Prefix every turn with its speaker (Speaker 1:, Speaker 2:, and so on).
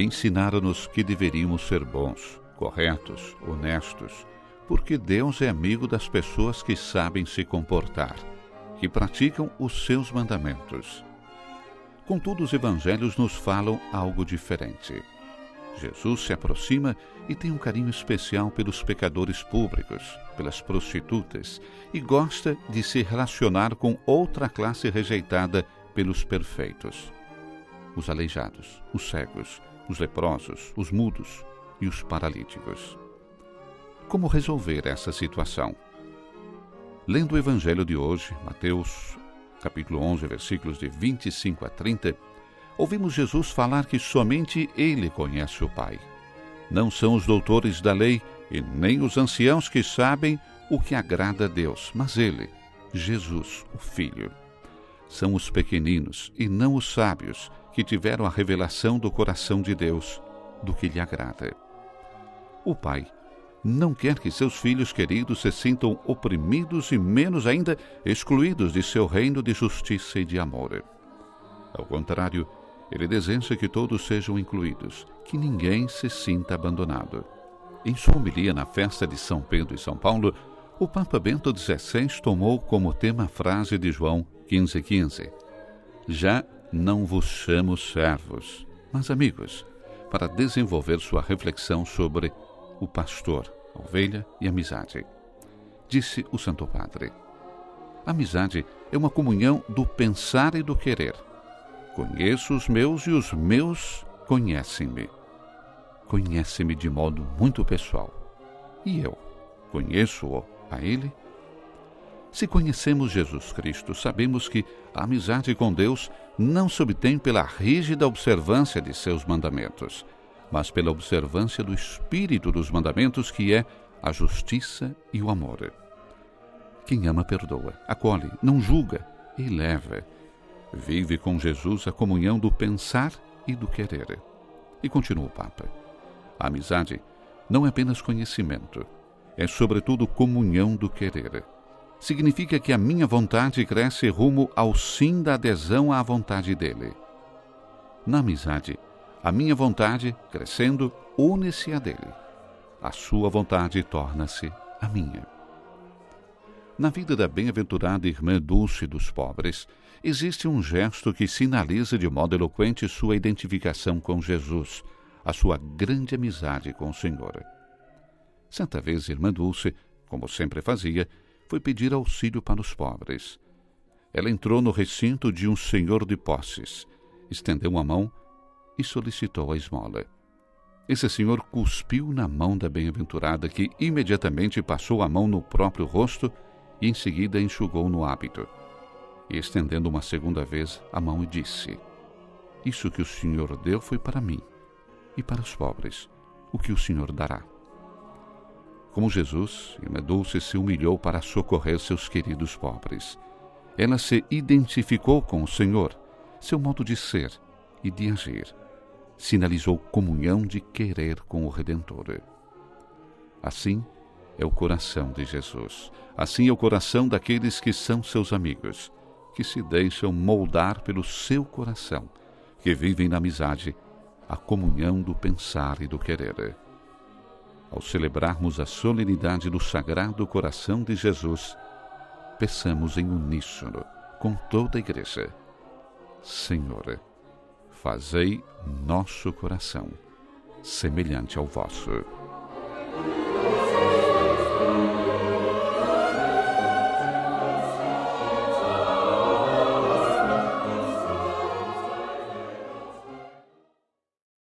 Speaker 1: ensinaram-nos que deveríamos ser bons, corretos, honestos, porque Deus é amigo das pessoas que sabem se comportar, que praticam os seus mandamentos. Contudo, os evangelhos nos falam algo diferente. Jesus se aproxima e tem um carinho especial pelos pecadores públicos, pelas prostitutas, e gosta de se relacionar com outra classe rejeitada pelos perfeitos: os aleijados, os cegos, os leprosos, os mudos e os paralíticos. Como resolver essa situação? Lendo o evangelho de hoje, Mateus, capítulo 11, versículos de 25 a 30, ouvimos Jesus falar que somente Ele conhece o Pai. Não são os doutores da lei e nem os anciãos que sabem o que agrada a Deus, mas Ele, Jesus, o Filho. São os pequeninos e não os sábios que tiveram a revelação do coração de Deus, do que lhe agrada. O Pai não quer que seus filhos queridos se sintam oprimidos e menos ainda excluídos de seu reino de justiça e de amor. Ao contrário, Ele deseja que todos sejam incluídos, que ninguém se sinta abandonado. Em sua homilia na festa de São Pedro e São Paulo, o Papa Bento XVI tomou como tema a frase de João 15,15: Já não vos chamo servos, mas amigos, para desenvolver sua reflexão sobre o pastor, a ovelha e a amizade. Disse o Santo Padre: amizade é uma comunhão do pensar e do querer. Conheço os meus e os meus conhecem-me. Conhece-me de modo muito pessoal. E eu conheço-o a Ele? Se conhecemos Jesus Cristo, sabemos que a amizade com Deus não se obtém pela rígida observância de seus mandamentos, mas pela observância do espírito dos mandamentos, que é a justiça e o amor. Quem ama perdoa, acolhe, não julga, eleva. Vive com Jesus a comunhão do pensar e do querer. E continua o Papa: a amizade não é apenas conhecimento, é sobretudo comunhão do querer. Significa que a minha vontade cresce rumo ao sim da adesão à vontade dele. Na amizade, a minha vontade, crescendo, une-se à dele. A sua vontade torna-se a minha. Na vida da bem-aventurada irmã Dulce dos pobres, existe um gesto que sinaliza de modo eloquente sua identificação com Jesus, a sua grande amizade com o Senhor. Certa vez, irmã Dulce, como sempre fazia, foi pedir auxílio para os pobres. Ela entrou no recinto de um senhor de posses, estendeu a mão e solicitou a esmola. Esse senhor cuspiu na mão da bem-aventurada, que imediatamente passou a mão no próprio rosto e em seguida enxugou no hábito. E estendendo uma segunda vez a mão, e disse: isso que o Senhor deu foi para mim, e para os pobres, o que o Senhor dará. Como Jesus, irmã Dulce se humilhou para socorrer seus queridos pobres. Ela se identificou com o Senhor, seu modo de ser e de agir. Sinalizou comunhão de querer com o Redentor. Assim é o coração de Jesus. Assim é o coração daqueles que são seus amigos, que se deixam moldar pelo seu coração, que vivem na amizade, a comunhão do pensar e do querer. Ao celebrarmos a solenidade do Sagrado Coração de Jesus, peçamos em uníssono com toda a Igreja: Senhor, fazei nosso coração semelhante ao vosso.